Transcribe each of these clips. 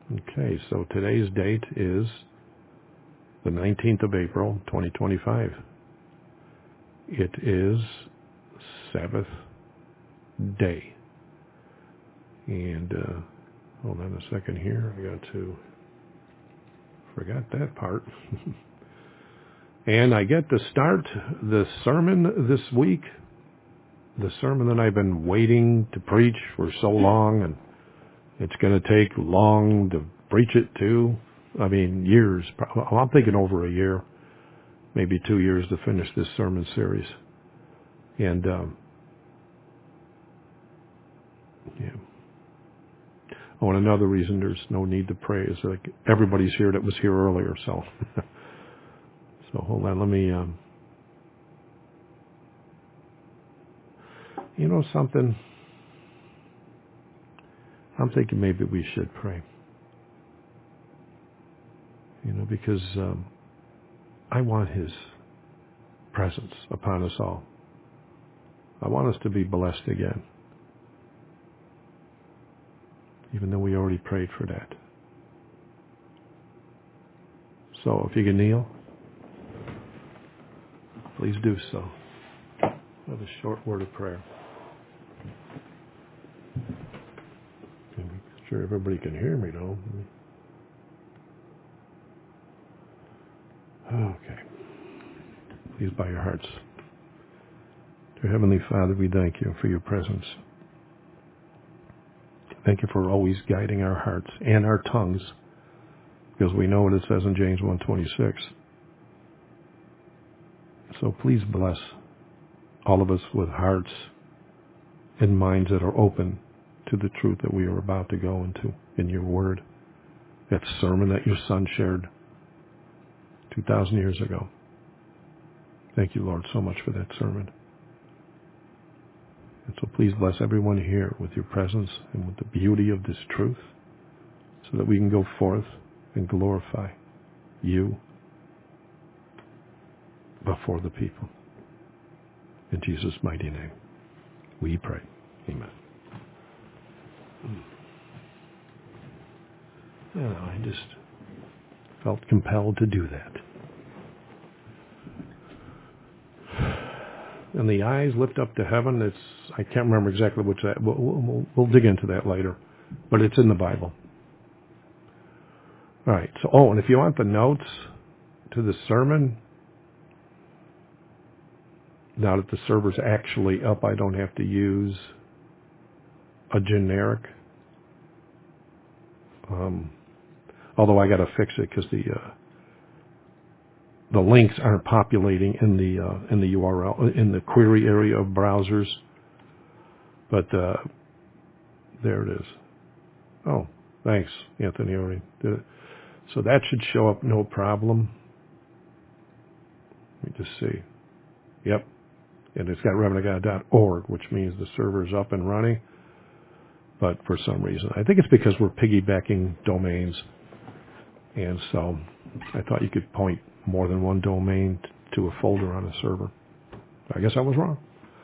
Okay, so today's date is the 19th of April, 2025. It is Sabbath day. And hold on a second here. Forgot that part. And I get to start the sermon this week, the sermon that I've been waiting to preach for so long, and it's going to take long to preach it too. I mean, years. I'm thinking over a year, maybe 2 years to finish this sermon series. And, yeah. Oh, and another reason there's no need to pray is like everybody's here that was here earlier, so. So hold on, let me, you know something? I'm thinking maybe we should pray. You know, because I want His presence upon us all. I want us to be blessed again, even though we already prayed for that. So if you can kneel, please do so. Have a short word of prayer. I'm sure everybody can hear me, though. Okay. Please bow your hearts. Dear Heavenly Father, we thank you for your presence. Thank you for always guiding our hearts and our tongues, because we know what it says in James 1:26. So please bless all of us with hearts and minds that are open to the truth that we are about to go into in your word. That sermon that your Son shared 2,000 years ago. Thank you, Lord, so much for that sermon. And so please bless everyone here with your presence and with the beauty of this truth, so that we can go forth and glorify you before the people. In Jesus' mighty name, we pray. Amen. I just felt compelled to do that. And the eyes lift up to heaven. I can't remember exactly which that. We'll dig into that later, but it's in the Bible. All right. So, and if you want the notes to the sermon, now that the server's actually up, I don't have to use a generic. Although I got to fix it because the links aren't populating in the URL in the query area of browsers. But there it is. Oh, thanks, Anthony. Already did it. So that should show up no problem. Let me just see. Yep. And it's got revenantguy.org, which means the server's up and running. But for some reason, I think it's because we're piggybacking domains. And so I thought you could point more than one domain to a folder on a server. I guess I was wrong.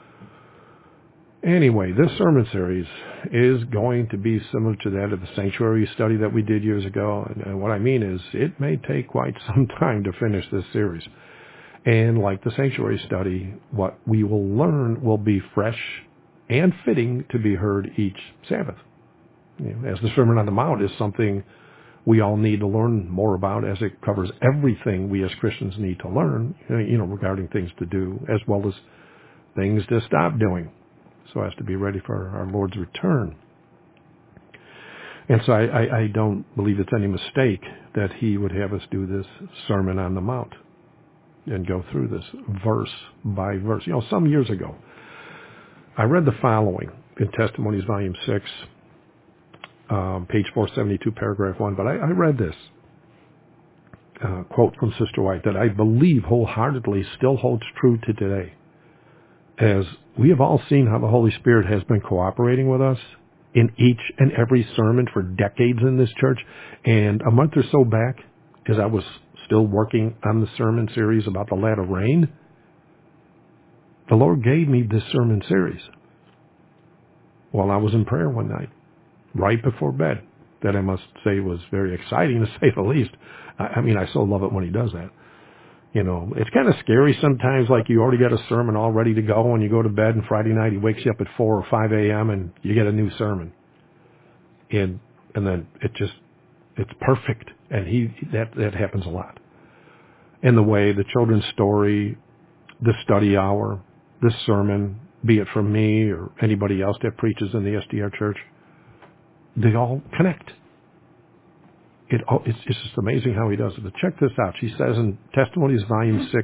Anyway, this sermon series is going to be similar to that of the sanctuary study that we did years ago. And what I mean is it may take quite some time to finish this series. And like the sanctuary study, what we will learn will be fresh and fitting to be heard each Sabbath. You know, as the Sermon on the Mount is something we all need to learn more about, as it covers everything we as Christians need to learn, you know, regarding things to do as well as things to stop doing, so as to be ready for our Lord's return. And so I don't believe it's any mistake that He would have us do this Sermon on the Mount and go through this verse by verse. You know, some years ago, I read the following in Testimonies, Volume 6, page 472, paragraph 1. But I read this quote from Sister White that I believe wholeheartedly still holds true to today. As we have all seen how the Holy Spirit has been cooperating with us in each and every sermon for decades in this church. And a month or so back, as I was still working on the sermon series about the latter rain, the Lord gave me this sermon series while I was in prayer one night, right before bed. that I must say was very exciting, to say the least. I mean, I so love it when he does that. You know, it's kind of scary sometimes, like you already got a sermon all ready to go when you go to bed, and Friday night he wakes you up at 4 or 5 a.m. and you get a new sermon. And then it's perfect. And that happens a lot. And the way the children's story, the study hour, this sermon, be it from me or anybody else that preaches in the SDR church, they all connect. It's just amazing how he does it. But check this out. She says in Testimonies, Volume 6,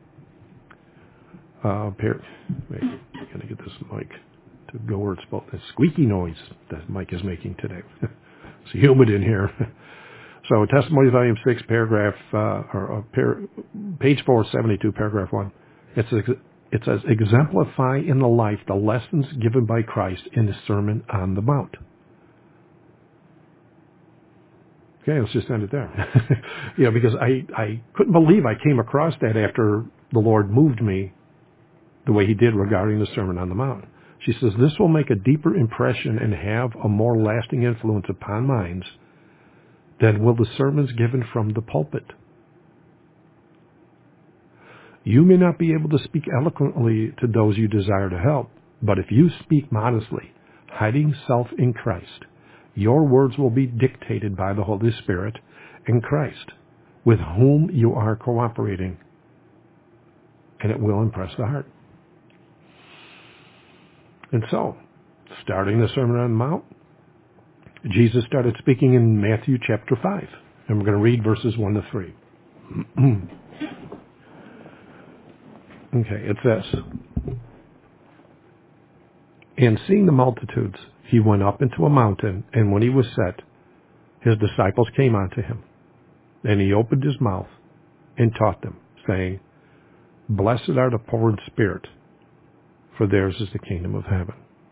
I'm going to get this mic to go where it's supposed to. The squeaky noise that mic is making today. It's humid in here. So Testimonies, Volume 6, page 472, paragraph 1. It says, exemplify in the life the lessons given by Christ in the Sermon on the Mount. Okay, let's just end it there. Because I couldn't believe I came across that after the Lord moved me the way he did regarding the Sermon on the Mount. She says, this will make a deeper impression and have a more lasting influence upon minds than will the sermons given from the pulpit. You may not be able to speak eloquently to those you desire to help, but if you speak modestly, hiding self in Christ, your words will be dictated by the Holy Spirit and Christ, with whom you are cooperating, and it will impress the heart. And so, starting the Sermon on the Mount, Jesus started speaking in Matthew chapter 5, and we're going to read verses 1 to 3. Okay, it says, and seeing the multitudes, he went up into a mountain, and when he was set, his disciples came unto him. And he opened his mouth and taught them, saying, blessed are the poor in spirit, for theirs is the kingdom of heaven.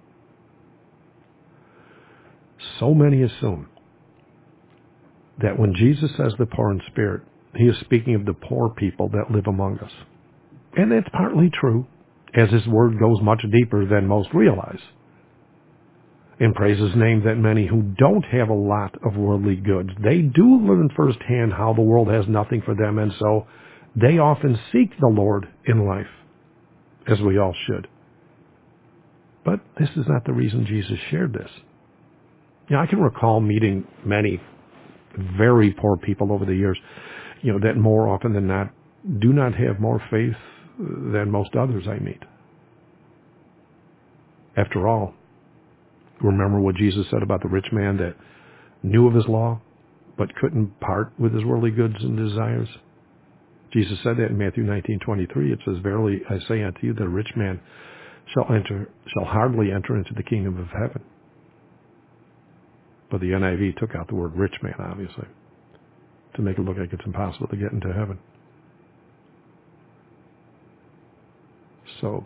So many assume that when Jesus says the poor in spirit, he is speaking of the poor people that live among us. And that's partly true, as his word goes much deeper than most realize. And praise his name that many who don't have a lot of worldly goods, they do learn firsthand how the world has nothing for them, and so they often seek the Lord in life, as we all should. But this is not the reason Jesus shared this. I can recall meeting many very poor people over the years, that more often than not do not have more faith than most others I meet. After all, remember what Jesus said about the rich man that knew of his law but couldn't part with his worldly goods and desires? Jesus said that in Matthew 19:23. It says, verily I say unto you, that a rich man shall hardly enter into the kingdom of heaven. But the NIV took out the word rich man, obviously, to make it look like it's impossible to get into heaven. So,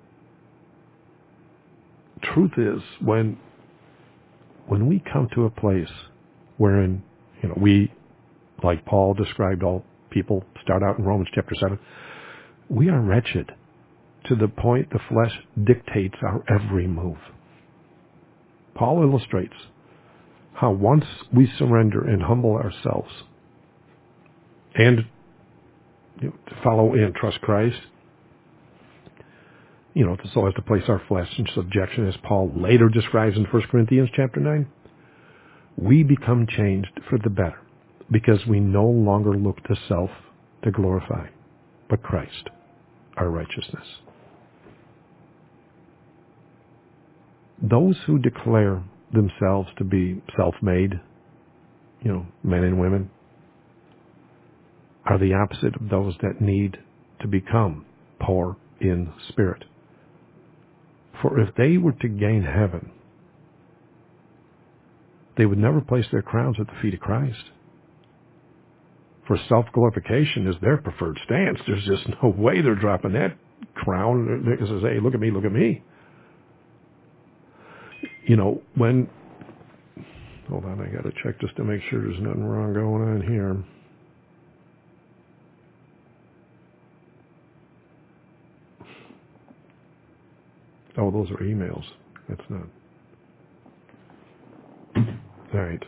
truth is, when we come to a place wherein, we, like Paul described all people, start out in Romans chapter 7, we are wretched to the point the flesh dictates our every move. Paul illustrates how once we surrender and humble ourselves and to follow and trust Christ, so as to place our flesh in subjection, as Paul later describes in 1 Corinthians chapter 9, we become changed for the better because we no longer look to self to glorify, but Christ, our righteousness. Those who declare themselves to be self-made, men and women, are the opposite of those that need to become poor in spirit. For if they were to gain heaven, they would never place their crowns at the feet of Christ. For self-glorification is their preferred stance. There's just no way they're dropping that crown. They say, hey, look at me, look at me. When... Hold on, I got to check just to make sure there's nothing wrong going on here. Oh, those are emails. That's not. All right.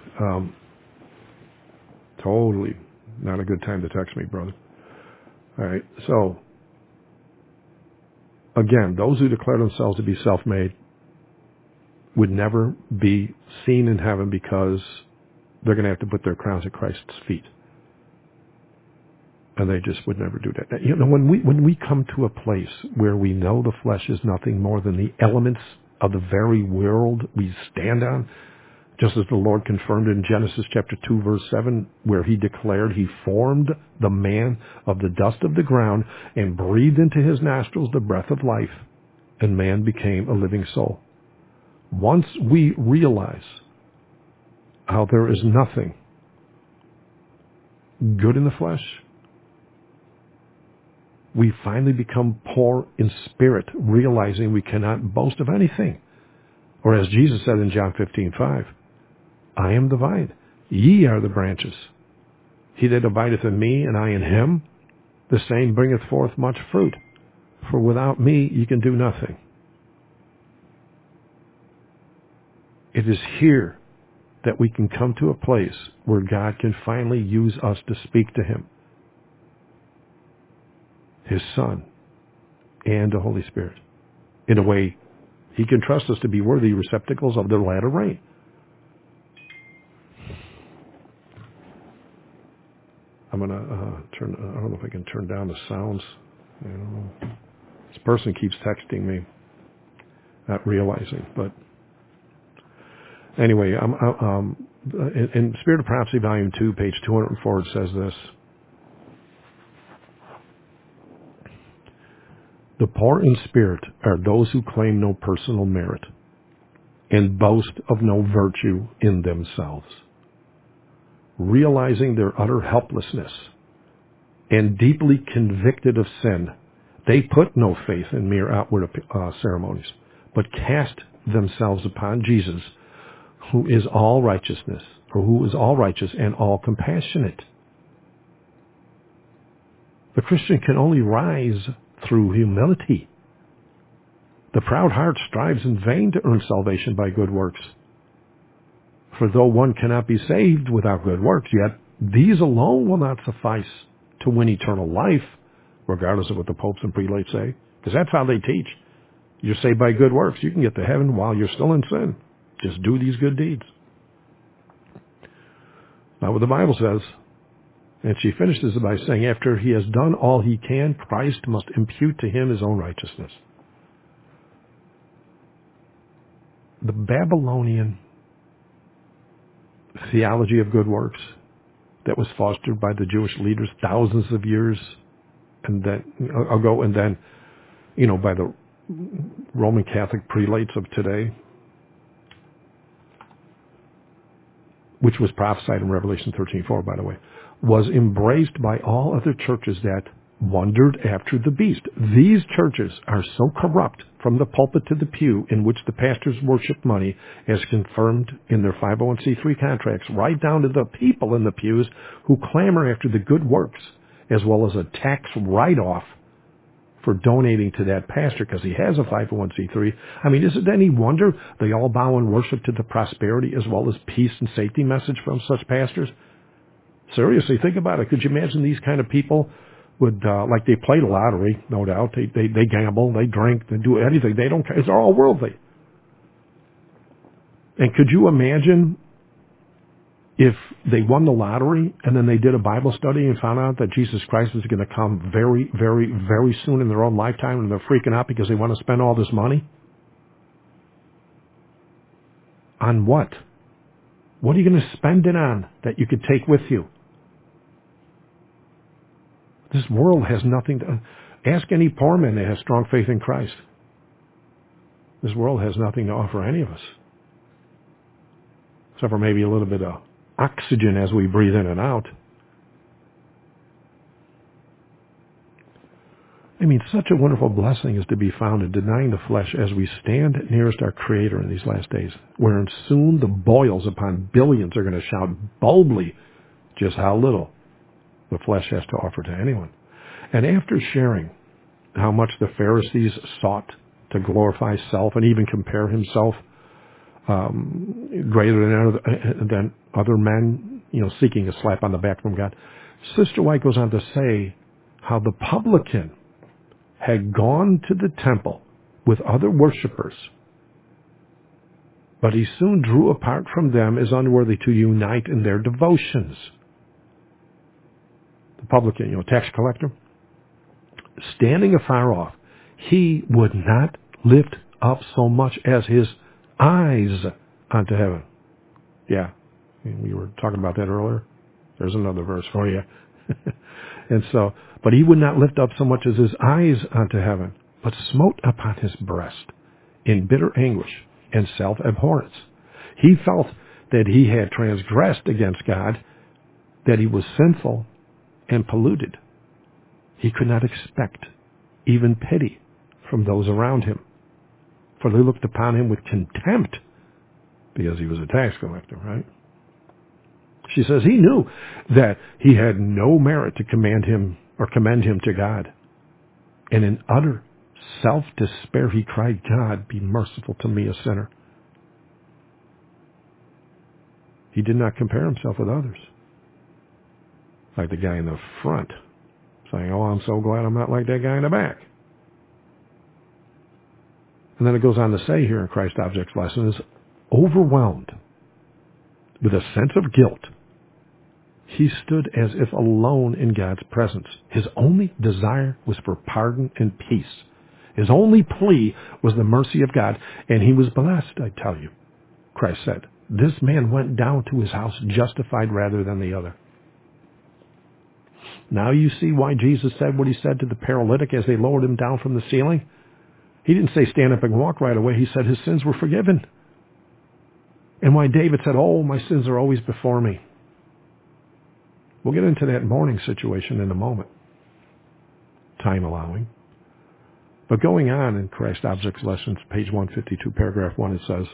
Totally not a good time to text me, brother. All right. So, again, those who declare themselves to be self-made would never be seen in heaven because they're going to have to put their crowns at Christ's feet. And they just would never do that. You know, when we come to a place where we know the flesh is nothing more than the elements of the very world we stand on, just as the Lord confirmed in Genesis chapter 2, verse 7, where he declared he formed the man of the dust of the ground and breathed into his nostrils the breath of life, and man became a living soul. Once we realize how there is nothing good in the flesh, we finally become poor in spirit, realizing we cannot boast of anything. Or as Jesus said in John 15:5, I am the vine, ye are the branches. He that abideth in me, and I in him, the same bringeth forth much fruit. For without me ye can do nothing. It is here that we can come to a place where God can finally use us to speak to him, his Son, and the Holy Spirit. In a way, he can trust us to be worthy receptacles of the latter rain. I'm going to turn, I don't know if I can turn down the sounds. I don't know. This person keeps texting me, not realizing. But anyway, in Spirit of Prophecy, Volume 2, page 204, it says this. The poor in spirit are those who claim no personal merit and boast of no virtue in themselves. Realizing their utter helplessness and deeply convicted of sin, they put no faith in mere outward ceremonies, but cast themselves upon Jesus, who is all righteousness, or who is all righteous and all compassionate. The Christian can only rise through humility. The proud heart strives in vain to earn salvation by good works. For though one cannot be saved without good works, yet these alone will not suffice to win eternal life, regardless of what the popes and prelates say, because that's how they teach. You're saved by good works. You can get to heaven while you're still in sin. Just do these good deeds. Not what the Bible says. And she finishes it by saying, after he has done all he can, Christ must impute to him his own righteousness. The Babylonian theology of good works that was fostered by the Jewish leaders thousands of years ago, and then, by the Roman Catholic prelates of today, which was prophesied in Revelation 13:4, by the way, was embraced by all other churches that wondered after the beast. These churches are so corrupt from the pulpit to the pew, in which the pastors worship money, as confirmed in their 501c3 contracts, right down to the people in the pews who clamor after the good works, as well as a tax write-off for donating to that pastor because he has a 501c3. I mean, is it any wonder they all bow and worship to the prosperity as well as peace and safety message from such pastors? Seriously, think about it. Could you imagine these kind of people would, like they play the lottery, no doubt. They gamble, they drink, they do anything. They don't care. They're all worldly. And could you imagine if they won the lottery and then they did a Bible study and found out that Jesus Christ was going to come very, very, very soon in their own lifetime, and they're freaking out because they want to spend all this money? On what? What are you going to spend it on that you could take with you? This world has nothing to... Ask any poor man that has strong faith in Christ. This world has nothing to offer any of us, except for maybe a little bit of oxygen as we breathe in and out. I mean, such a wonderful blessing is to be found in denying the flesh as we stand nearest our Creator in these last days, wherein soon the boils upon billions are going to shout boldly just how little the flesh has to offer to anyone. And after sharing how much the Pharisees sought to glorify self and even compare himself greater than other men, seeking a slap on the back from God. Sister White goes on to say how the publican had gone to the temple with other worshipers, but he soon drew apart from them as unworthy to unite in their devotions. The publican, tax collector, standing afar off, he would not lift up so much as his eyes unto heaven. Yeah, we were talking about that earlier. There's another verse for you. But he would not lift up so much as his eyes unto heaven, but smote upon his breast in bitter anguish and self-abhorrence. He felt that he had transgressed against God, that he was sinful and polluted. He could not expect even pity from those around him, for they looked upon him with contempt because he was a tax collector, right? She says he knew that he had no merit to commend him to God. And in utter self-despair, he cried, God, be merciful to me, a sinner. He did not compare himself with others, like the guy in the front, saying, oh, I'm so glad I'm not like that guy in the back. And then it goes on to say here in Christ Object's lesson, is overwhelmed with a sense of guilt. He stood as if alone in God's presence. His only desire was for pardon and peace. His only plea was the mercy of God, and he was blessed, I tell you. Christ said, this man went down to his house justified rather than the other. Now you see why Jesus said what he said to the paralytic as they lowered him down from the ceiling. He didn't say stand up and walk right away. He said his sins were forgiven. And why David said, oh, my sins are always before me. We'll get into that mourning situation in a moment, time allowing. But going on in Christ Objects Lessons, page 152, paragraph 1, it says,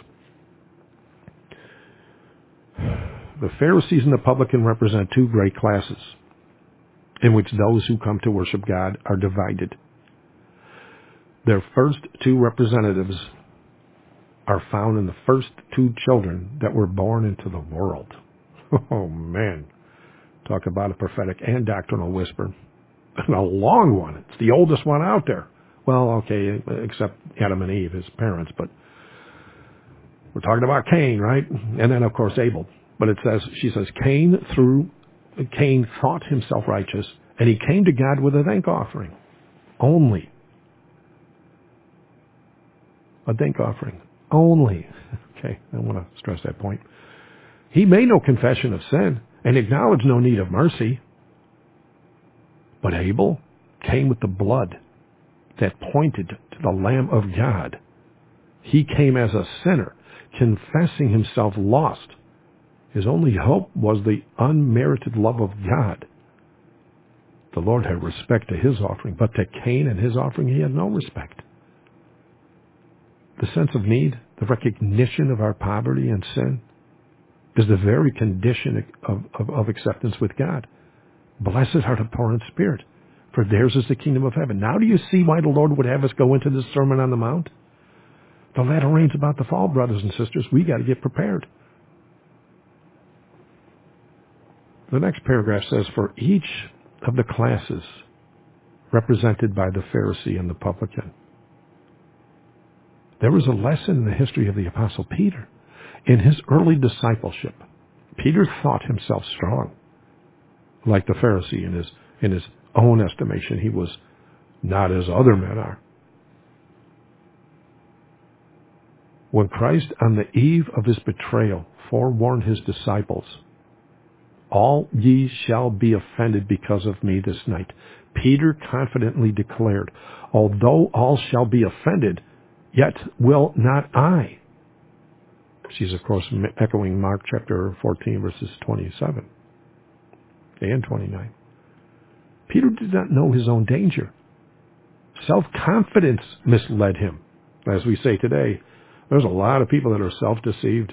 the Pharisees and the publican represent two great classes in which those who come to worship God are divided. Their first two representatives are found in the first two children that were born into the world. Oh, man. Talk about a prophetic and doctrinal whisper. And a long one. It's the oldest one out there. Well, okay, except Adam and Eve, his parents, but we're talking about Cain, right? And then, of course, Abel. But she says, Cain thought himself righteous, and he came to God with a thank offering. Only. A thank offering. Only. Okay, I want to stress that point. He made no confession of sin and acknowledged no need of mercy. But Abel came with the blood that pointed to the Lamb of God. He came as a sinner, confessing himself lost. His only hope was the unmerited love of God. The Lord had respect to his offering, but to Cain and his offering he had no respect. The sense of need, the recognition of our poverty and sin, is the very condition of acceptance with God. Blessed are the poor in spirit, for theirs is the kingdom of heaven. Now do you see why the Lord would have us go into this Sermon on the Mount? The latter rain's about to fall, brothers and sisters. We got to get prepared. The next paragraph says, for each of the classes represented by the Pharisee and the publican, there was a lesson in the history of the Apostle Peter. In his early discipleship, Peter thought himself strong. Like the Pharisee, in his own estimation, he was not as other men are. When Christ, on the eve of his betrayal, forewarned his disciples, all ye shall be offended because of me this night, Peter confidently declared, although all shall be offended, yet will not I. She's, of course, echoing Mark chapter 14, verses 27 and 29. Peter did not know his own danger. Self-confidence misled him. As we say today, there's a lot of people that are self-deceived.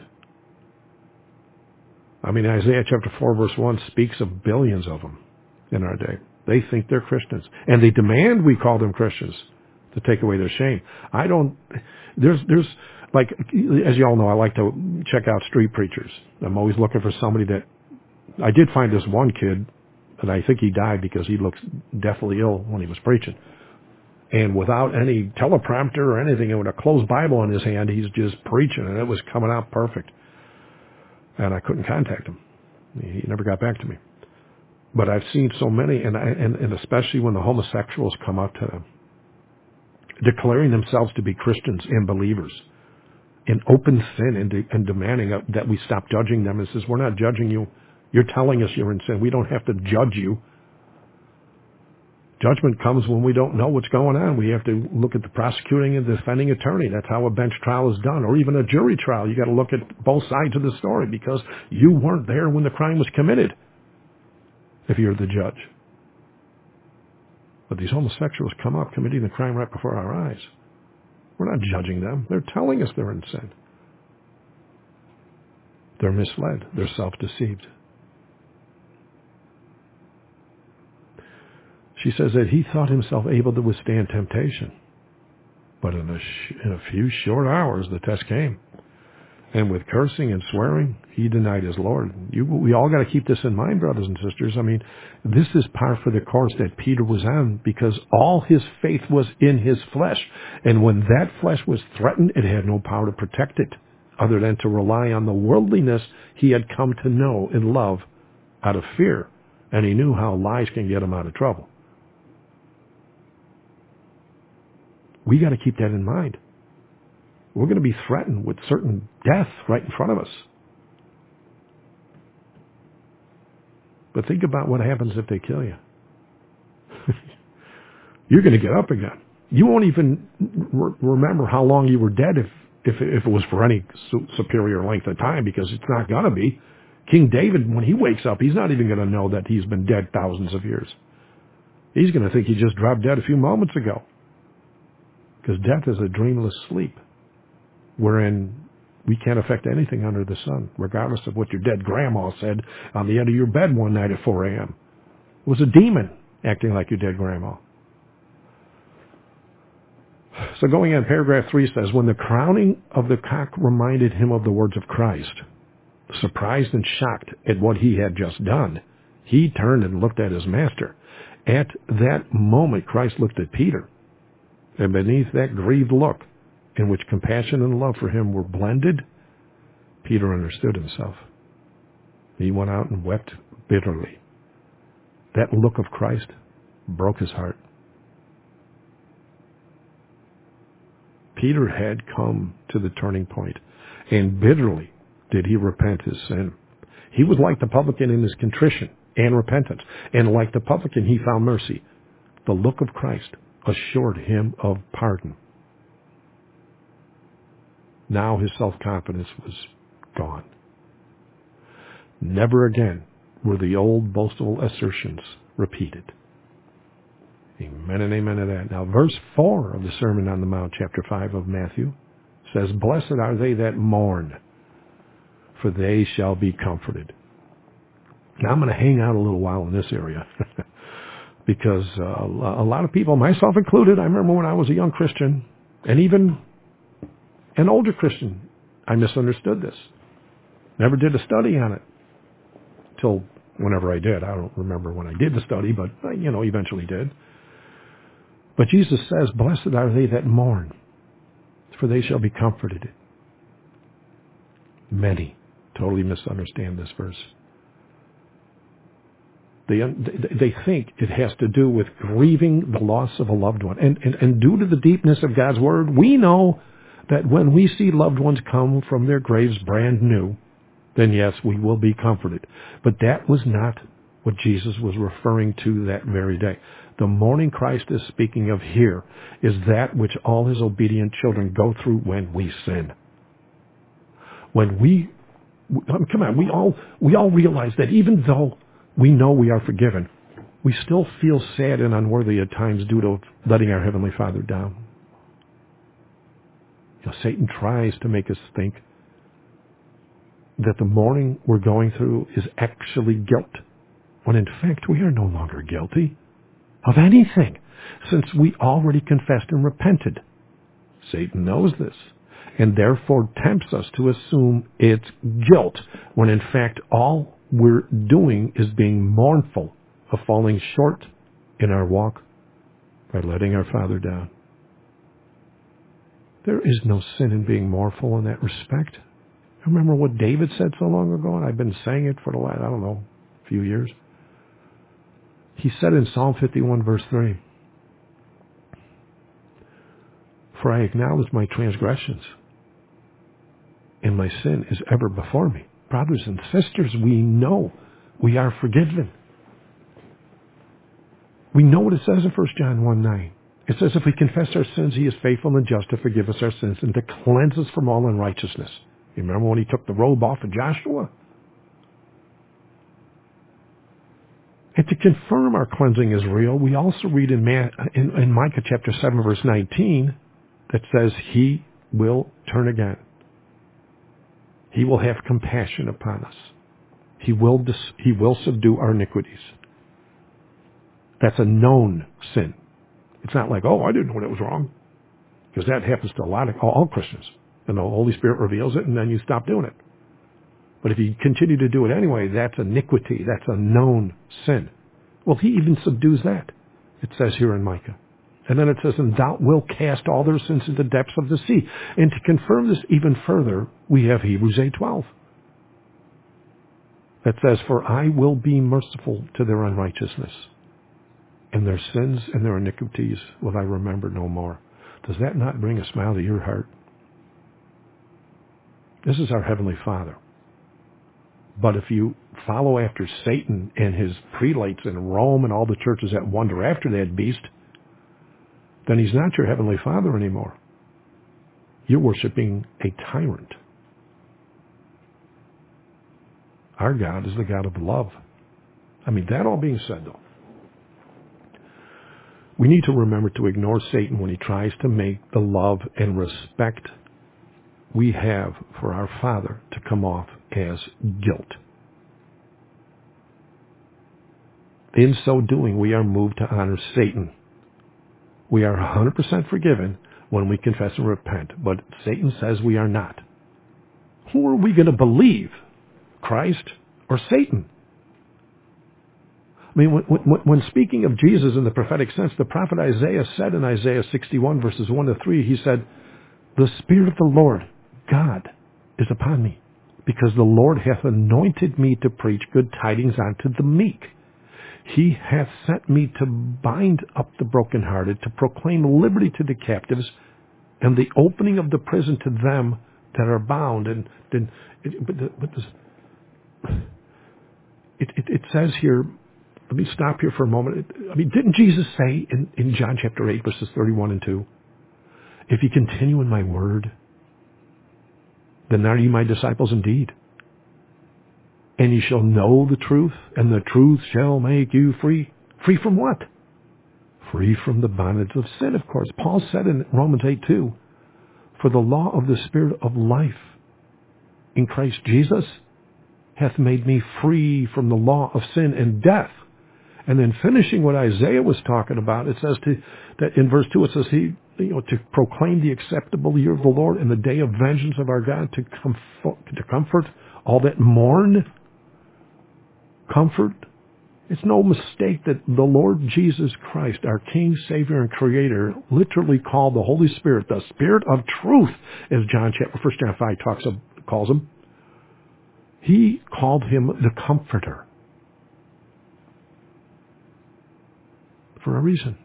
I mean, Isaiah chapter 4, verse 1 speaks of billions of them in our day. They think they're Christians, and they demand we call them Christians. to take away their shame. There's like, as you all know, I like to check out street preachers. I'm always looking for somebody that, I did find this one kid, and I think he died because he looks deathly ill when he was preaching. And without any teleprompter or anything, and with a closed Bible in his hand, he's just preaching, and it was coming out perfect. And I couldn't contact him. He never got back to me. But I've seen so many, and especially when the homosexuals come up to them, declaring themselves to be Christians and believers in open sin and demanding that we stop judging them. And says, we're not judging you. You're telling us you're in sin. We don't have to judge you. Judgment comes when we don't know what's going on. We have to look at the prosecuting and defending attorney. That's how a bench trial is done. Or even a jury trial. You got to look at both sides of the story because you weren't there when the crime was committed, if you're the judge. But these homosexuals come up committing the crime right before our eyes. We're not judging them. They're telling us they're in sin. They're misled. They're self-deceived. She says that he thought himself able to withstand temptation. But in a few short hours, the test came. And with cursing and swearing, he denied his Lord. We all got to keep this in mind, brothers and sisters. I mean, this is par for the course that Peter was on because all his faith was in his flesh. And when that flesh was threatened, it had no power to protect it other than to rely on the worldliness he had come to know and love out of fear. And he knew how lies can get him out of trouble. We got to keep that in mind. We're going to be threatened with certain death right in front of us. But think about what happens if they kill you. You're going to get up again. You won't even remember how long you were dead if it was for any superior length of time, because it's not going to be. King David, when he wakes up, he's not even going to know that he's been dead thousands of years. He's going to think he just dropped dead a few moments ago. Because death is a dreamless sleep, wherein we can't affect anything under the sun, regardless of what your dead grandma said on the end of your bed one night at 4 a.m. It was a demon acting like your dead grandma. So going on, paragraph 3 says, when the crowning of the cock reminded him of the words of Christ, surprised and shocked at what he had just done, he turned and looked at his master. At that moment, Christ looked at Peter. And beneath that grieved look, in which compassion and love for him were blended, Peter understood himself. He went out and wept bitterly. That look of Christ broke his heart. Peter had come to the turning point, and bitterly did he repent his sin. He was like the publican in his contrition and repentance, and like the publican he found mercy. The look of Christ assured him of pardon. Now his self-confidence was gone. Never again were the old boastful assertions repeated. Amen and amen to that. Now verse 4 of the Sermon on the Mount, chapter 5 of Matthew, says, blessed are they that mourn, for they shall be comforted. Now I'm going to hang out a little while in this area. Because a lot of people, myself included, I remember when I was a young Christian, and even an older Christian, I misunderstood this. Never did a study on it till whenever I did. I don't remember when I did the study, but, eventually did. But Jesus says, blessed are they that mourn, for they shall be comforted. Many totally misunderstand this verse. They think it has to do with grieving the loss of a loved one. And due to the deepness of God's word, we know that when we see loved ones come from their graves brand new, then yes, we will be comforted. But that was not what Jesus was referring to that very day. The mourning Christ is speaking of here is that which all his obedient children go through when we sin. When we all realize that even though we know we are forgiven, we still feel sad and unworthy at times due to letting our Heavenly Father down. Satan tries to make us think that the mourning we're going through is actually guilt, when in fact we are no longer guilty of anything. since we already confessed and repented. Satan knows this, and therefore tempts us to assume it's guilt, when in fact all we're doing is being mournful of falling short in our walk by letting our Father down. There is no sin in being mournful in that respect. Remember what David said so long ago, and I've been saying it for the last, few years. He said in Psalm 51, verse 3, "For I acknowledge my transgressions, and my sin is ever before me." Brothers and sisters, we know we are forgiven. We know what it says in 1 John 1:9. It says, if we confess our sins, he is faithful and just to forgive us our sins and to cleanse us from all unrighteousness. You remember when he took the robe off of Joshua? And to confirm our cleansing is real, we also read in Micah chapter 7, verse 19, that says he will turn again. He will have compassion upon us. He will subdue our iniquities. That's a known sin. It's not like, I didn't know that was wrong. Because that happens to all Christians. And the Holy Spirit reveals it, and then you stop doing it. But if you continue to do it anyway, that's iniquity. That's a known sin. Well, he even subdues that. It says here in Micah. And then it says, and thou wilt cast all their sins into the depths of the sea. And to confirm this even further, we have Hebrews 8:12. That says, for I will be merciful to their unrighteousness, and their sins and their iniquities will I remember no more. Does that not bring a smile to your heart? This is our Heavenly Father. But if you follow after Satan and his prelates in Rome and all the churches that wander after that beast, then he's not your Heavenly Father anymore. You're worshiping a tyrant. Our God is the God of love. That all being said, though, we need to remember to ignore Satan when he tries to make the love and respect we have for our Father to come off as guilt. In so doing, we are moved to honor Satan. We are 100% forgiven when we confess and repent, but Satan says we are not. Who are we going to believe? Christ or Satan? When speaking of Jesus in the prophetic sense, the prophet Isaiah said in Isaiah 61, verses 1 to 3, he said, the Spirit of the Lord, God, is upon me, because the Lord hath anointed me to preach good tidings unto the meek. He hath sent me to bind up the brokenhearted, to proclaim liberty to the captives, and the opening of the prison to them that are bound. It says here, let me stop here for a moment. Didn't Jesus say in John chapter 8, verses 31 and 2, if you continue in my word, then are you my disciples indeed. And you shall know the truth, and the truth shall make you free. Free from what? Free from the bondage of sin, of course. Paul said in Romans 8:2, for the law of the Spirit of life in Christ Jesus hath made me free from the law of sin and death. And then finishing what Isaiah was talking about, it says that in verse 2, it says to proclaim the acceptable year of the Lord and the day of vengeance of our God, to comfort all that mourn. Comfort. It's no mistake that the Lord Jesus Christ, our King, Savior, and Creator, literally called the Holy Spirit the Spirit of Truth, as 1 John 5 calls him. He called him the Comforter for a reason.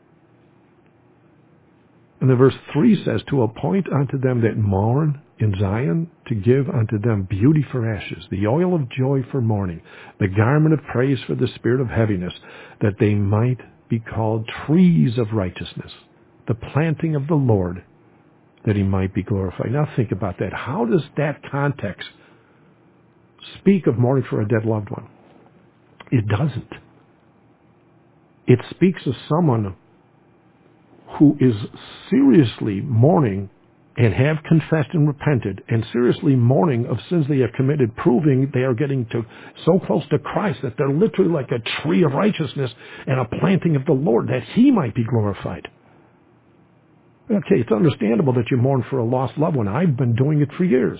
And then verse 3 says, to appoint unto them that mourn in Zion, to give unto them beauty for ashes, the oil of joy for mourning, the garment of praise for the spirit of heaviness, that they might be called trees of righteousness, the planting of the Lord, that he might be glorified. Now think about that. How does that context speak of mourning for a dead loved one? It doesn't. It speaks of someone who is seriously mourning and have confessed and repented and seriously mourning of sins they have committed, proving they are getting to so close to Christ that they're literally like a tree of righteousness and a planting of the Lord, that he might be glorified. Okay, it's understandable that you mourn for a lost loved one. I've been doing it for years.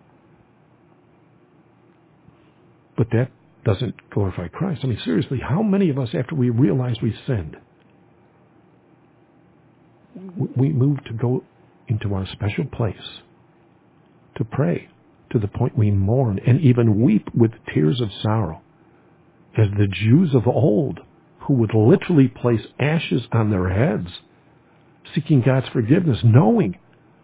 But that doesn't glorify Christ. I mean, seriously, how many of us, after we realize we sinned, we move to go into our special place to pray to the point we mourn and even weep with tears of sorrow, as the Jews of old, who would literally place ashes on their heads, seeking God's forgiveness, knowing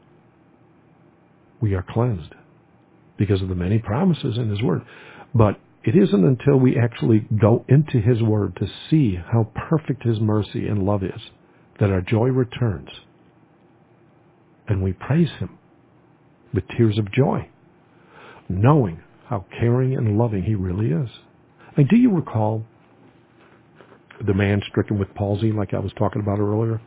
we are cleansed because of the many promises in his word. But it isn't until we actually go into his word to see how perfect his mercy and love is that our joy returns, and we praise him with tears of joy, knowing how caring and loving he really is. And do you recall the man stricken with palsy, like I was talking about earlier?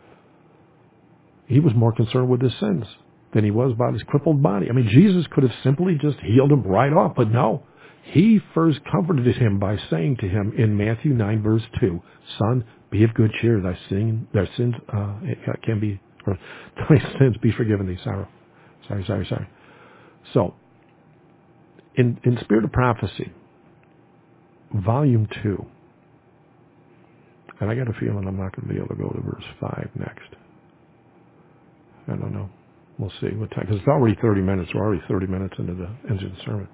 He was more concerned with his sins than he was about his crippled body. I mean, Jesus could have simply just healed him right off, but no. He first comforted him by saying to him in Matthew 9, verse 2, "Son, be of good cheer. Thy sins can be, or thy sins be forgiven thee." Sorry. So, in Spirit of Prophecy, Volume 2, and I got a feeling I'm not going to be able to go to verse 5 next. I don't know. We'll see what time, because it's already 30 minutes. We're already 30 minutes into the sermon.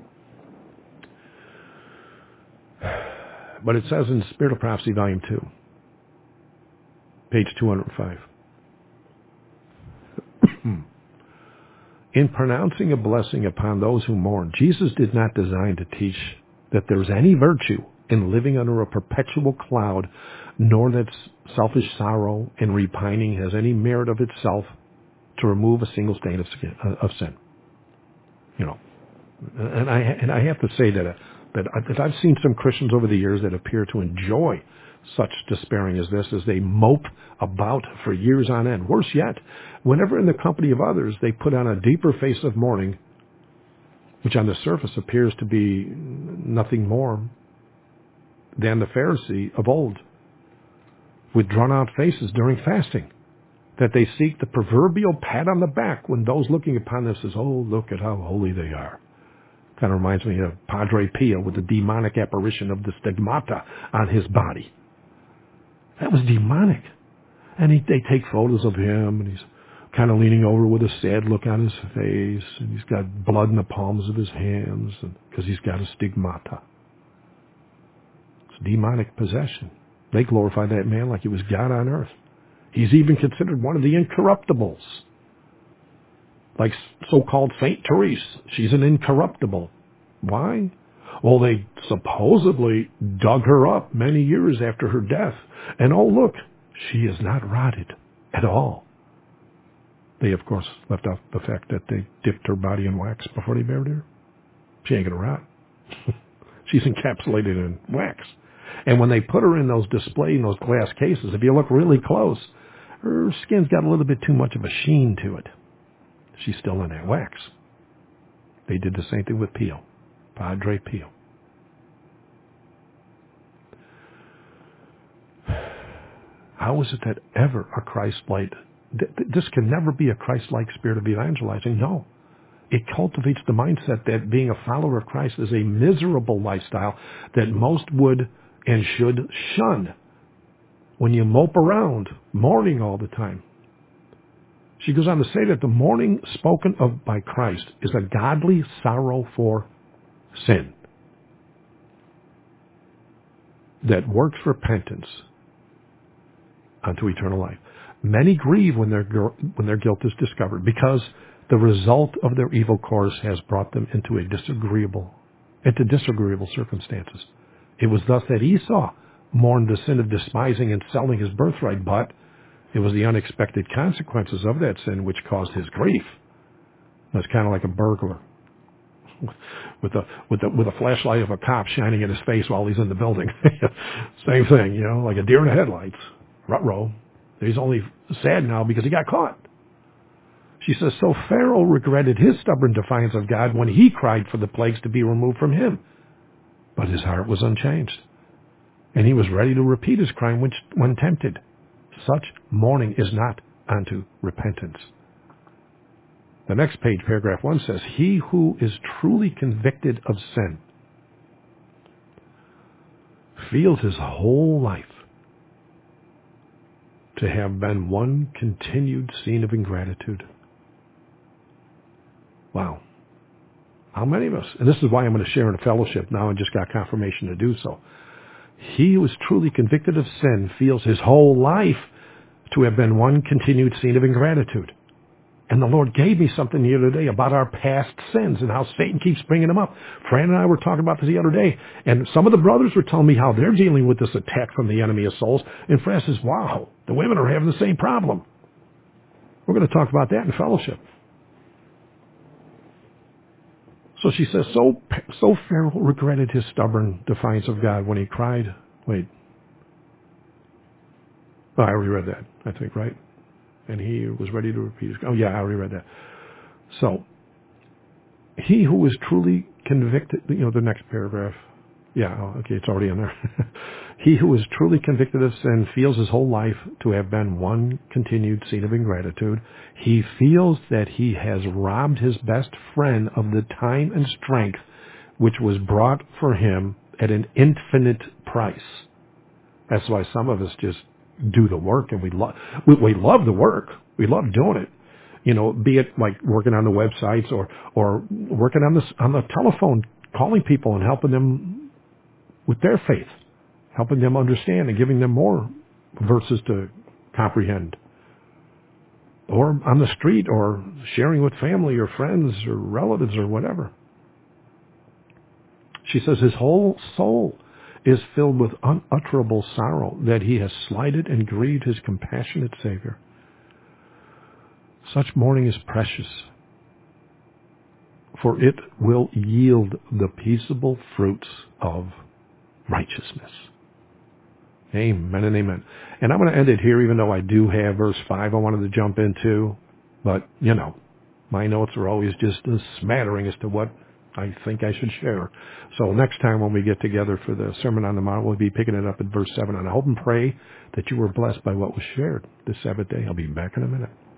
But it says in Spirit of Prophecy, Volume 2, page 205. In pronouncing a blessing upon those who mourn, Jesus did not design to teach that there is any virtue in living under a perpetual cloud, nor that selfish sorrow and repining has any merit of itself to remove a single stain of sin. You know, and I have to say that I've seen some Christians over the years that appear to enjoy such despairing as this, as they mope about for years on end. Worse yet, whenever in the company of others, they put on a deeper face of mourning, which on the surface appears to be nothing more than the Pharisee of old, with drawn-out faces during fasting, that they seek the proverbial pat on the back when those looking upon them says, "Oh, look at how holy they are." Kind of reminds me of Padre Pio with the demonic apparition of the stigmata on his body. That was demonic. And they take photos of him, and he's kind of leaning over with a sad look on his face, and he's got blood in the palms of his hands because he's got a stigmata. It's demonic possession. They glorify that man like he was God on earth. He's even considered one of the incorruptibles. Like so-called Saint Therese. She's an incorruptible. Why? Well, they supposedly dug her up many years after her death. And oh, look, she is not rotted at all. They, of course, left out the fact that they dipped her body in wax before they buried her. She ain't going to rot. She's encapsulated in wax. And when they put her in those display, in those glass cases, if you look really close, her skin's got a little bit too much of a sheen to it. She's still in that wax. They did the same thing with Pio, Padre Pio. How is it that ever a Christ-like, this can never be a Christ-like spirit of evangelizing? No. It cultivates the mindset that being a follower of Christ is a miserable lifestyle that most would and should shun. When you mope around, mourning all the time. She goes on to say that the mourning spoken of by Christ is a godly sorrow for sin that works repentance unto eternal life. Many grieve when their guilt is discovered because the result of their evil course has brought them into disagreeable circumstances. It was thus that Esau mourned the sin of despising and selling his birthright, but it was the unexpected consequences of that sin which caused his grief. It's kind of like a burglar with a flashlight of a cop shining in his face while he's in the building. Same thing, like a deer in the headlights. Ruh-roh. He's only sad now because he got caught. She says, so Pharaoh regretted his stubborn defiance of God when he cried for the plagues to be removed from him. But his heart was unchanged, and he was ready to repeat his crime when tempted. Such mourning is not unto repentance. The next page, paragraph 1 says, he who is truly convicted of sin feels his whole life to have been one continued scene of ingratitude. Wow. How many of us? And this is why I'm going to share in a fellowship now. I just got confirmation to do so. He who is truly convicted of sin feels his whole life to have been one continued scene of ingratitude. And the Lord gave me something the other day about our past sins and how Satan keeps bringing them up. Fran and I were talking about this the other day, and some of the brothers were telling me how they're dealing with this attack from the enemy of souls. And Fran says, wow, the women are having the same problem. We're going to talk about that in fellowship. So she says, so Pharaoh regretted his stubborn defiance of God when he cried. Wait. Oh, I already read that, I think, right? And he was ready to repeat his... Oh, yeah, I already read that. So, he who was truly convicted... the next paragraph. Yeah, okay, it's already in there. He who is truly convicted of sin feels his whole life to have been one continued scene of ingratitude. He feels that he has robbed his best friend of the time and strength which was brought for him at an infinite price. That's why some of us just do the work, and we love the work. We love doing it. Be it like working on the websites or working on the telephone, calling people and helping them with their faith, helping them understand and giving them more verses to comprehend. Or on the street, or sharing with family or friends or relatives or whatever. She says his whole soul is filled with unutterable sorrow that he has slighted and grieved his compassionate Savior. Such mourning is precious, for it will yield the peaceable fruits of righteousness. Amen and amen. And I'm going to end it here, even though I do have verse 5 I wanted to jump into. But, my notes are always just a smattering as to what I think I should share. So next time when we get together for the Sermon on the Mount, we'll be picking it up at verse 7. And I hope and pray that you were blessed by what was shared this Sabbath day. I'll be back in a minute.